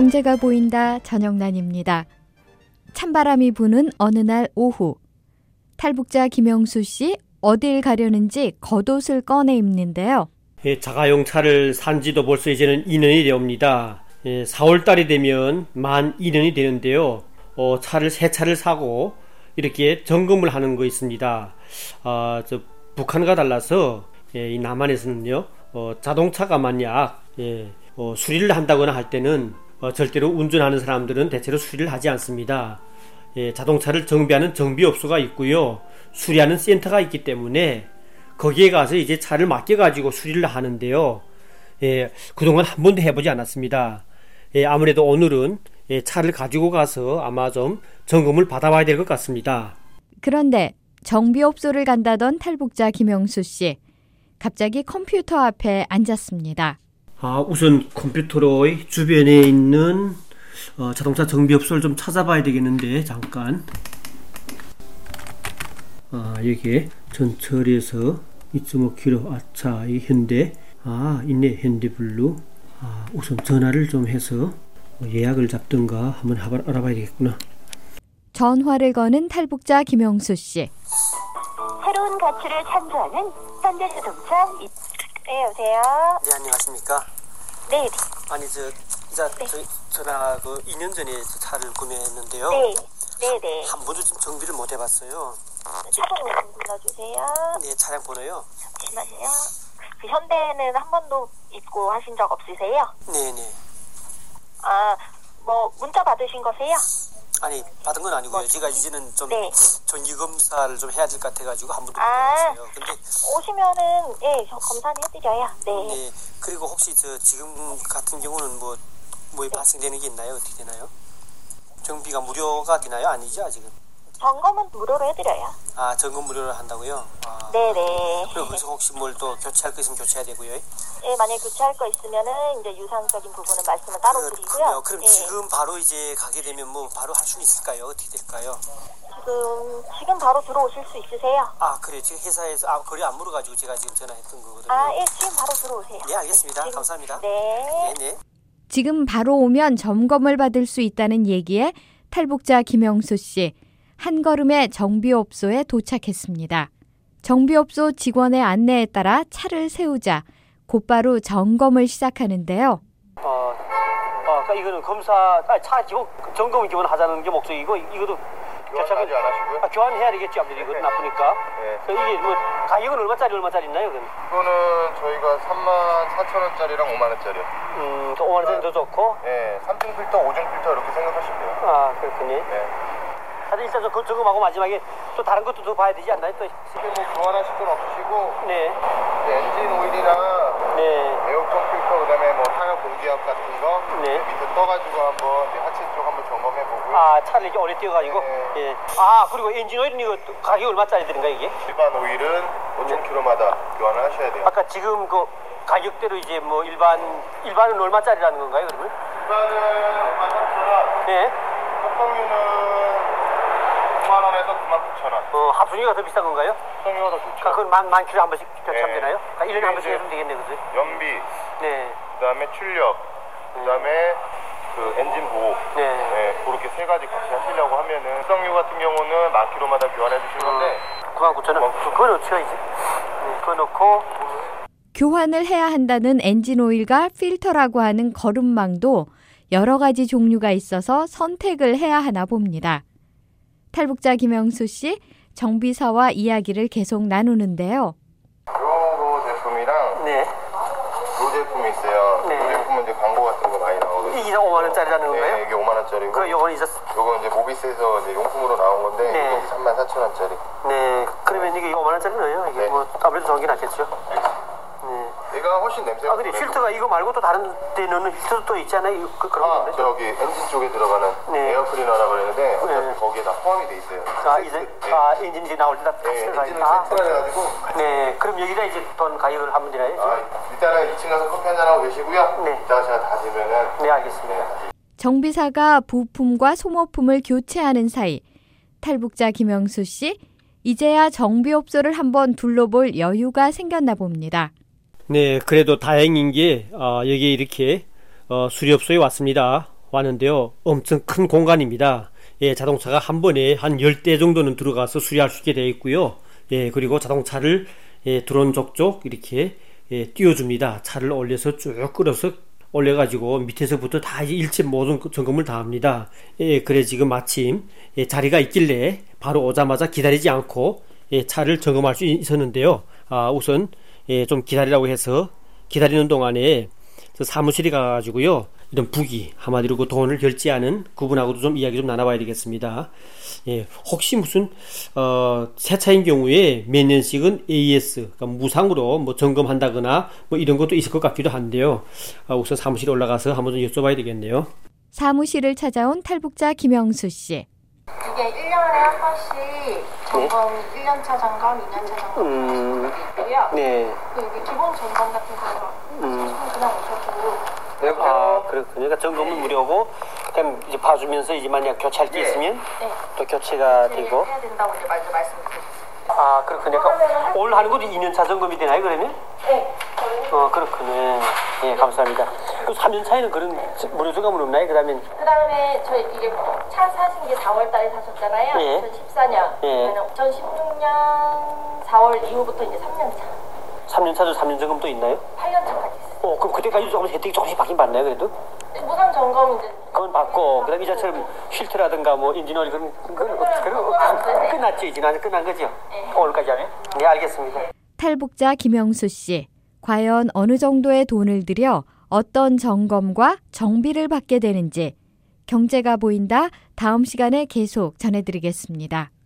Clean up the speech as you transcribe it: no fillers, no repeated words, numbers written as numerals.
경제가 보인다. 전영란입니다. 찬바람이 부는 어느 날 오후, 탈북자 김영수 씨 어딜 가려는지 겉옷을 꺼내 입는데요. 자가용 차를 산 지도 벌써 이제는 2년이 되옵니다. 4월 달이 되면 만 2년이 되는데요. 새 차를 사고 이렇게 점검을 하는 거 있습니다. 북한과 달라서 이 남한에서는요, 자동차가 만약 수리를 한다거나 할 때는 절대로 운전하는 사람들은 대체로 수리를 하지 않습니다. 자동차를 정비하는 정비업소가 있고요, 수리하는 센터가 있기 때문에 거기에 가서 이제 차를 맡겨가지고 수리를 하는데요. 그동안 한 번도 해보지 않았습니다. 아무래도 오늘은 차를 가지고 가서 아마 좀 점검을 받아봐야 될 것 같습니다. 그런데 정비업소를 간다던 탈북자 김영수 씨, 갑자기 컴퓨터 앞에 앉았습니다. 우선 컴퓨터로 주변에 있는 자동차 정비업소를 좀 찾아봐야 되겠는데, 잠깐. 여기에 전철에서 2.5km, 아차, 이 현대, 있네, 현대블루. 우선 전화를 좀 해서 예약을 잡든가 한번 알아봐야 되겠구나. 전화를 거는 탈북자 김영수 씨. 새로운 가치를 창조하는 현대자동차. 네, 여보세요? 네, 안녕하십니까? 네. 아니, 전화 2년 전에 차를 구매했는데요. 네. 한 번도 지금 정비를 못 해봤어요. 차번호 좀 불러주세요. 네, 차량 번호요? 잠시만요. 그 현대는 한 번도 입고 하신 적 없으세요? 네네. 문자 받으신 거세요? 아니, 받은 건 아니고요. 제가 이제는 좀 전기검사를 좀 해야 될 것 같아가지고 한 번도 못 해봤어요. 근데 오시면은 검사는 해드려요. 네. 네. 그리고 혹시 지금 같은 경우는 뭐에 발생되는 게 있나요? 어떻게 되나요? 정비가 무료가 되나요? 아니죠, 아직은? 점검은 무료로 해드려요. 점검 무료로 한다고요? 네네. 그리고 거기서 혹시 뭘 또 교체할 거 있으면 교체해야 되고요? 네, 만약에 교체할 거 있으면은 이제 유상적인 부분은 말씀을 따로 드리고요. 그럼 지금 바로 이제 가게 되면 바로 할 수는 있을까요? 어떻게 될까요? 지금 바로 들어오실 수 있으세요? 그래요. 지금 회사에서 거리 안 물어가지고 제가 지금 전화했던 거거든요. 지금 바로 들어오세요. 네, 알겠습니다. 감사합니다. 네. 네네. 지금 바로 오면 점검을 받을 수 있다는 얘기에 탈북자 김영수 씨, 한 걸음에 정비업소에 도착했습니다. 정비업소 직원의 안내에 따라 차를 세우자 곧바로 점검을 시작하는데요. 이거는 차 점검을 기본하자는 게 목적이고, 이것도 교환하지 않으시고요? 교환해야 되겠죠. 아무래도 이거 나쁘니까. 네. 이게 가격은 얼마짜리 있나요? 그럼? 이거는 저희가 34,000원짜리랑 5만원짜리요. 5만원짜리 더 좋고? 네, 3중 필터, 5중 필터 이렇게 생각하시면 돼요. 그렇군요. 네. 사실 일단 점검하고 마지막에 또 다른 것도 더 봐야 되지 않나요? 또 교환하실 건 없으시고, 네. 엔진 오일이랑 에어컨 필터, 그다음에 타이어 공기압 같은 거 밑에 떠가지고 한번 하체 쪽 한번 점검해보고요. 차를 이렇게 오래 띄워가지고? 네. 그리고 엔진 오일은 이거 가격이 얼마짜리들인가 이게? 일반 오일은 5,000km마다 교환을 하셔야 돼요. 아까 지금 그 가격대로 이제 일반은 얼마짜리라는 건가요, 그러면? 일반은 53,000원. 네. 합성유는 9만원에서 99,000원. 합성유가 더 비싼 건가요? 합성유가 더 좋죠. 그건 만 킬로 한 번씩 교체하면 네. 되나요? 1년에 한 번씩 해주면 되겠네, 그죠? 연비, 네. 그다음에 출력, 그다음에 엔진 보호. 네. 그렇게 세 가지 같이 하시려고 하면은 합성유 같은 경우는 만 킬로마다 교환해 주실 건데 99,000원. 그거 넣죠, 이제. 그거 넣고. 교환을 해야 한다는 엔진 오일과 필터라고 하는 거름망도 여러 가지 종류가 있어서 선택을 해야 하나 봅니다. 탈북자 김영수 씨, 정비사와 이야기를 계속 나누는데요. 요 제품이랑 요 제품이 있어요. 네. 요 제품은 이제 광고 같은 거 많이 나오거든요. 이게 5만원짜리라는 건가요? 네, 이게 5만원짜리고. 그럼 요거는 요거 이제 모비스에서 이제 용품으로 나온 건데 네. 이게 34,000원짜리. 네. 그러면 이게 5만원짜리네요. 이게 네. 아무래도 좋은 게 낫겠죠. 얘가 훨씬 냄새가. 근데 필터가 이거 말고 또 다른 데 넣는 필터도 또 있잖아요. 그런 건데. 저기 엔진 쪽에 들어가는 에어 클리너라고 그러는데 어차피 거기에 다 포함이 돼 있어요. 엔진 이제 나올 때 다 엔진을 세트를 해가지고. 네. 그럼 여기다 이제 돈 가격을 하면 되나요? 일단은 2층 가서 커피 한잔 하고 계시고요. 네. 이따가 제가 다시면은. 네, 알겠습니다. 정비사가 부품과 소모품을 교체하는 사이, 탈북자 김영수 씨, 이제야 정비업소를 한번 둘러볼 여유가 생겼나 봅니다. 네, 그래도 다행인 게 여기 이렇게 수리업소에 왔습니다. 왔는데요. 엄청 큰 공간입니다. 예, 자동차가 한 번에 한 10대 정도는 들어가서 수리할 수 있게 되어 있고요. 예, 그리고 자동차를 드론 족족 이렇게 띄워줍니다. 차를 올려서 쭉 끌어서 올려가지고 밑에서부터 다 일체 모든 점검을 다 합니다. 예, 그래 지금 마침 자리가 있길래 바로 오자마자 기다리지 않고 차를 점검할 수 있었는데요. 우선 좀 기다리라고 해서 기다리는 동안에 사무실에 가가지고요. 이런 부기, 한마디로 그 돈을 결제하는 그분하고도 좀 이야기 좀 나눠봐야 되겠습니다. 예, 혹시 무슨 새 차인 경우에 몇 년씩은 AS, 그러니까 무상으로 뭐 점검한다거나 뭐 이런 것도 있을 것 같기도 한데요. 우선 사무실에 올라가서 한번 좀 여쭤봐야 되겠네요. 사무실을 찾아온 탈북자 김영수 씨. 이게 1년에 한 번씩 점검, 1년차 점검, 2년차 점검 하시는 분이 있고요. 네. 이게 기본 점검 같은 거 그냥 오셔도. 그렇군요. 그러니까 점검은 무료고, 그럼 이제 봐주면서 이제 만약 교체할 게 있으면 또 교체가 되고. 해야 된다고 이제 말씀드렸어요. 그렇군요. 그러니까 오늘 하는 것도 2년차 점검이 되나요, 그러면? 네. 그렇군요. 예, 감사합니다. 그 3년 차에는 그런 무료 점검은 없나요? 그다음에 저희 이게 차 사신 게 4월 달에 사셨잖아요. 예. 2014년. 예. 2016년 4월 이후부터 이제 3년 차. 3년 차도 3년 점검 또 있나요? 8년 차까지 있어요. 그럼 그때까지 조금 혜택이 조금씩 받긴 받나요, 그래도? 무상 점검 이제 그건 받고, 그다음에 이제처럼 쉴트라든가 뭐 인지너리 그런 끝났지, 이제 끝난 거죠? 네. 오늘까지 하면? 네, 알겠습니다. 탈북자 김영수 씨. 과연 어느 정도의 돈을 들여 어떤 점검과 정비를 받게 되는지 경제가 보인다 다음 시간에 계속 전해드리겠습니다.